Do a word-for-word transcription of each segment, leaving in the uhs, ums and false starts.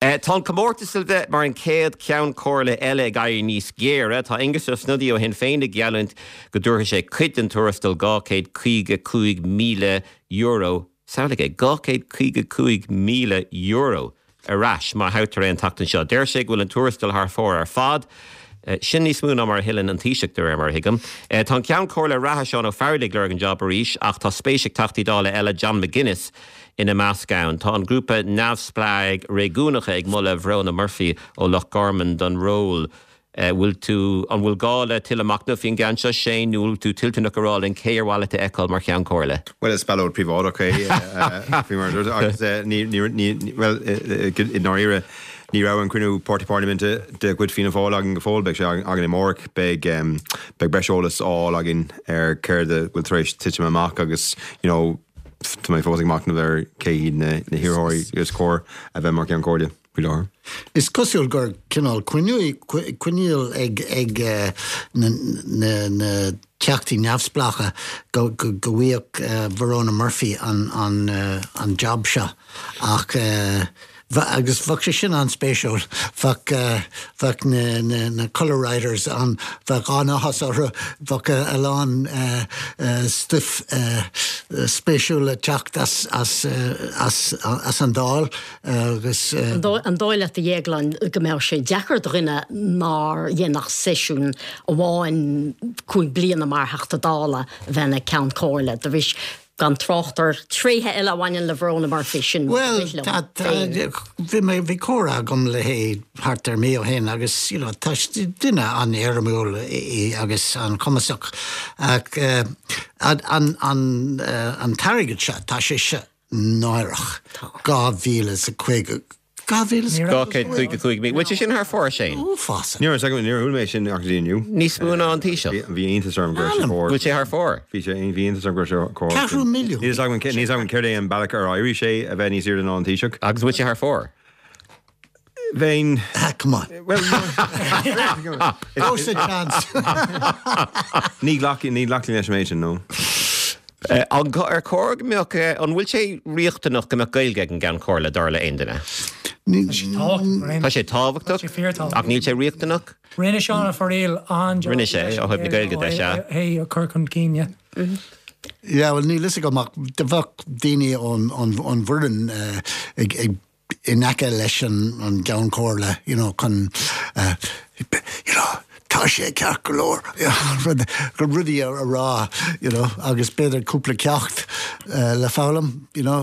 Tá comórtasilde mar an céad ceann cóirla eile gaiir níos géire, tá ingus ó snudí ó hen féin geallant go dúrtha sé cuid an tuarastal gácéad chuige cúig míle euro. Saoilge gácéad chuige cúig míle euro arás má hautar an tatan seo. Deir sé bhfuil an tuarastal th fór ar fad. Uh, sin ní smúna mar hillan an tíiseachtar mar hiigem. Uh, tá ceann cóirla ratha seán ó feardig le an job aríis ach tá spéisiach tachtaí dála eile John McGuinness ina Moscow. Tá an grúpa neamhspleag réúnacha ag mulla Bhrona Murphy ó Lochgarman don ról. Bhfuil tú an bhfuil gála til amach na fin gan seo sé núil tú tiltúnach aráil in céarháile a eáil mar ceann cóirla. Well, it's spelled privado, okay. Well, in our era, ní ra an cruinú Party Parliament de good fina fáil agin go fáil, beg sé agin i mórc, beg beg breisiolalas á agin ar céir de bhfuil tréis titim amach agus, you know, to my fósig mach na bhar céhíd na hiróirí gus cór a bheith mar ceann cóirla. Is cosúil gur cinál cuiníil ag ag na teachtaí neamhsplacha go bhíoh Bhrona Murphy an job seo ach agus bhag sé sin an spéisiúil bhag na colour writers an bhag ánáchas ar bhag eán stuff spéisiúil teacht as an dáil agus an dáil a dhéaglan go mé sé dechar rinne mar dhéanach séisiún ó bháin chuig bliana mar heachta dála bhena ceann cóirla de bhís gan trochtar tríthe eile bhain le Bhrona Murphy sin. Well, bhí mé bhí córa gom le hé hartar mé ó hen agus tá duine an éarmúil agus an cumasach an tarigad se tá sé se náireach gá bhíle sa chuig Gácéad chuig chuig mí. Bhfuil sin th fór sé? Ó fása. Níor a second, níor úlméis sin ach díniu. Níos múna an tíise? Bhí aontas arm gur sé fór. Bhfuil sé th fór? Bhí sé bhí aontas arm gur sé fór. Ceathrú milliún. Níos agam níos agam céir é an bailach ar éirí sé a bheith níos iad an tíiseach. Agus bhfuil sé th fór? Bhéin... Ah, come on. Well, What's the chance? Ní glací ní glací leis méid sin, no. An ar cór meach an bhfuil sé riochtanach go meach gailge an gan cóirla darla aondaine. Tá sé táhachtach ach níl sé riochtanach? Rinne seán a foréil an Rinne sé ó thuib na gailge de se. Hé a chur chun cíne. Ja, well, ní lisa go mach de bhah daoine an bhurdan ag in aice leis an gan cóirla, you know, chun, you know, tá sé ceach go leor go rudí a rá, you know, agus beidir cúpla ceacht le fálam, you know.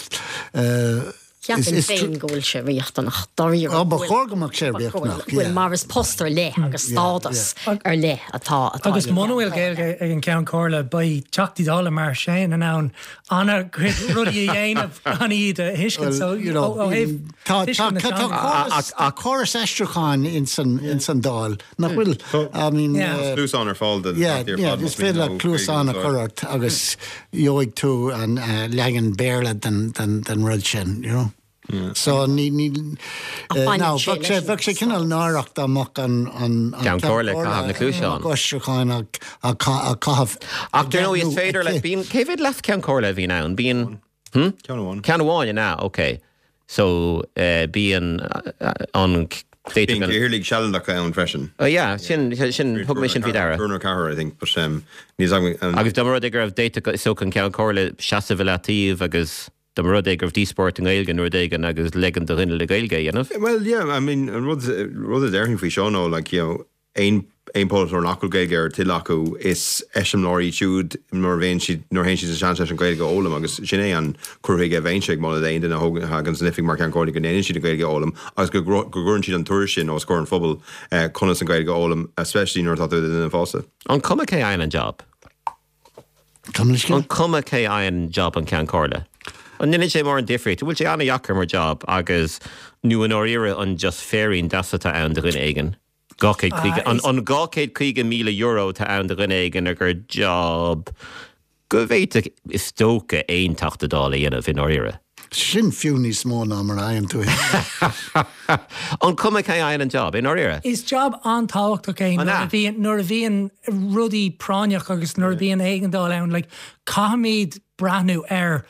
Ceapan féin gohfuil sé riochtanach doíir. Á, ba chógamach sé riochtanach. Bhfuil mar is postar le agus stádas ar le atá. Agus manuel gailge ag an ceann cóirla ba teachtaí dála mar séin an ann anna rudí a dhéanamh an iad a hiscin, so a choras eisteachán in san dáil nach bhfuil, I mean... Clúsán ar fáil. Yeah, is féad le clúsán a chorart agus jóig tú an legan béirle den rud sin, you know. Yeah. So ní ní now bag sé bag sé cinál náireacht amach an an ceann cóirla caithfh na clúiseán. Goisteáin a caithfh. Ach do is féidir le bíon céhid left ceann cóirla bhí ná bíon hm Ceann Ceann Amháin ná, okay. So bíon an Being early challenge on freshen. Oh yeah, sin sin publication fi dara. Bruno Carr, I think, but um, níos agam. Agus dámara de gribh data so can ceann cóirla seasamhelatív agus dámara de gribh dísport an gailge nuair dégan agus legan do rinne le gailge, you know? Well, yeah, I mean, rud rud there fi seo no, like, you know, ein ein post or nakul gailge or tilaku is esham lori chud nor vein she nor hen she's a chance an gailge olam agus sinné an currige vein shake mo de in a hagan sniffing mark an gailge in she the gailge olam as go go she an tourishin or scoring football uh conas an gailge olam especially nor thought in the fossa on come k island job on come k island job on can corla on ninja sé more different will she an yakker more job agus nu an orira on just ferrying dasata and the egen Gácéad chuige an an gácéad chuige míle euro tá ann de rinnéigen a gur job go bhhéite is tóca aon tachta dála dhéanamh in áire. Sin fiúní smó ná mar aon tú. An cuma cé aon an job in áire? Is job an táhacht okay nuair a bhíon rudí práineach agus nuair a bhíon éigen dála ann, like caimid breathnú ar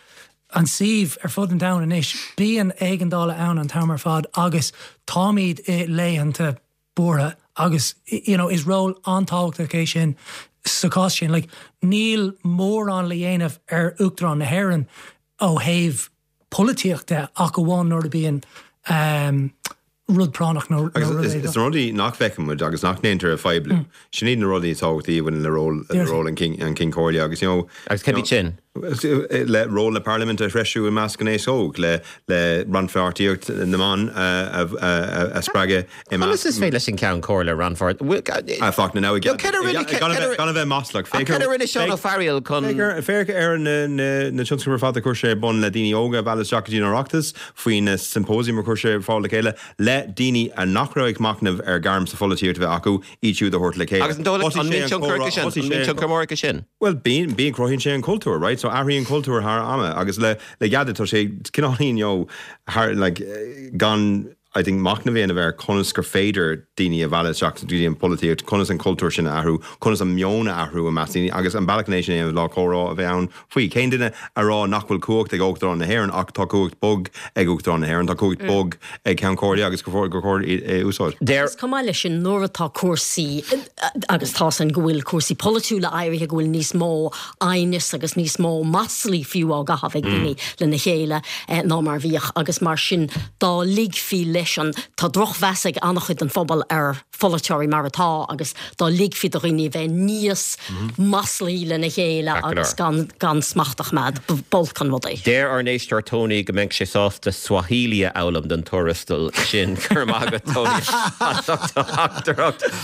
an sih ar fud an down inis bí an éigendála ann an tamar fad agus támíd é léhananta búra agus you know, is role antáachta cé sin sa cás sin like, níl mór an léanamh ar uachtarán na hhéireann ó héamh polítíochta ach go bháin nóir bíon um, rud pránach nó Is rudí nach fechamid agus nach néintar a feiblu. Sin iad na rudí táchtaí bhain le ró an King Corley agus agus cebí sin. le ró le Parliament a freisiú i meas gan éis óg le le ranfeartíocht na man a spraige i Agus is fé leis sin ceann cóir le ranfart. A fach na náigh gan a bheith maslach Can rinne seán ó farial chun fér ar na tionscumar fad a chuir sé bon le daoine óga bhealach Jacadín Oireachtas faoin na symposium a chuir sé fáil le chéile le daoine a nachraigh macnamh ar garm sa folatíocht bheith acu ítiú a chuirt le chéile. Agus an dóla an mín tioncurca sin. Well, bíon bíon croithín sé an cultúr, right? So ahraíon cultúr thar ama agus le le gada tá sé cinálín jo like gan I think macna bhéana bhar conas gur féidir daoine a bhealach seach dúí an polítíocht conas an cultúr sin ahrú conas an mionna ahrú a meastíine agus an bailachnééis sin lá chórá a bheith ann faoi cén duine a rá nachhfuil cuacht ag óachtarrán na hhéireann ach tá cuacht bog ag óachtarrán na hhéireann tá cuacht bog ag ceann cóirí agus go fór go chóir úsáid. Déir cumá leis sin nóir atá cuasaí agus tá an gohfuil cuasaí polúla éirithe gohfuil níos mó ainis agus níos mó maslí fiú á gahabh ag daoine le na chéile ná mar bhíoch agus mar sin dá lig fi leis an tá droch bhesaigh annachchuid an phobal ar folateoirí mar atá agus dá lig fi do riine bheith níos maslí le na chéile agus gan gan smachtach mad bolcan mod é. Déir ar nééistar Tony go mbeidh sé sásta Swahili álam den tuarastal sin chur mágad Tony.